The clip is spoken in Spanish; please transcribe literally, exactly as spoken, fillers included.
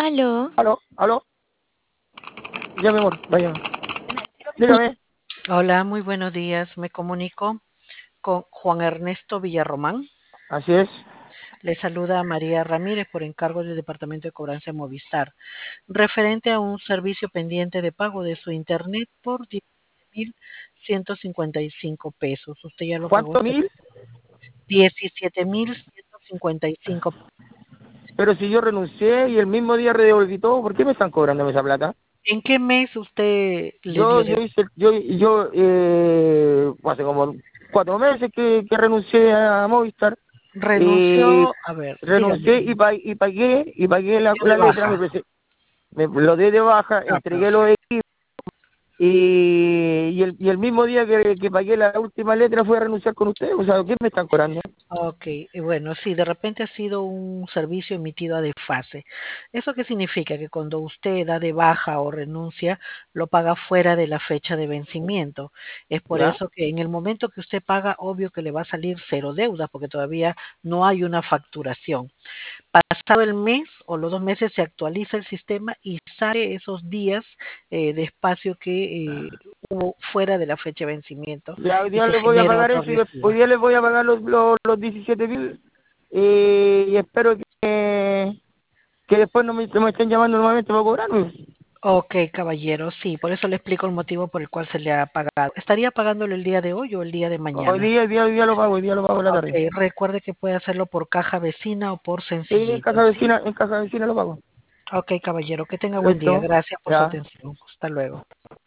Aló. Aló, aló, ya mi amor, vaya, Us- dígame, Hola, muy buenos días. Me comunico con Juan Ernesto Villarromán. así es. Le saluda María Ramírez por encargo del Departamento de Cobranza de Movistar, referente a un servicio pendiente de pago de su internet por diecisiete mil ciento cincuenta y cinco pesos. Usted ya lo pagó ¿Cuánto este mil? diecisiete mil ciento cincuenta y cinco. Pero si yo renuncié y el mismo día redevolví todo, ¿por qué me están cobrando esa plata? ¿En qué mes usted le Yo, dio yo de hice, yo, yo, eh, hace como cuatro meses que, que renuncié a Movistar, y renunció? A ver, renuncié dígame, y, pa- y pagué, y pagué la, dio de la letra, me, baja. prese- me lo di de baja, Ah, entregué los perfecto. equipos, y, y, el, y el mismo día que, que pagué la última letra fue a renunciar con ustedes, o sea, ¿qué me están cobrando? Ok, y bueno, sí, de repente ha sido un servicio emitido a desfase. ¿Eso qué significa? Que cuando usted da de baja o renuncia, lo paga fuera de la fecha de vencimiento. Es por ¿Ya? eso que en el momento que usted paga, obvio que le va a salir cero deuda, porque todavía no hay una facturación. Pasado el mes o los dos meses se actualiza el sistema y sale esos días eh, de espacio que eh, hubo fuera de la fecha de vencimiento Ya hoy y día se les voy a genera pagar otro eso y des- hoy recibo. día les voy a pagar los, los, los diecisiete mil, eh, y espero que, que después no me, no me estén llamando nuevamente para cobrarme. Ok, caballero, sí, por eso le explico el motivo por el cual se le ha pagado. ¿Estaría pagándolo el día de hoy o el día de Hoy mañana? día, hoy día, hoy día lo pago, hoy día lo pago en la Ok, tarde. recuerde que puede hacerlo por caja vecina o por Sí, en sencillito, casa ¿sí? vecina, en casa vecina lo pago. Ok, caballero, que tenga buen día. Listo, Gracias por su ya. atención. Hasta luego.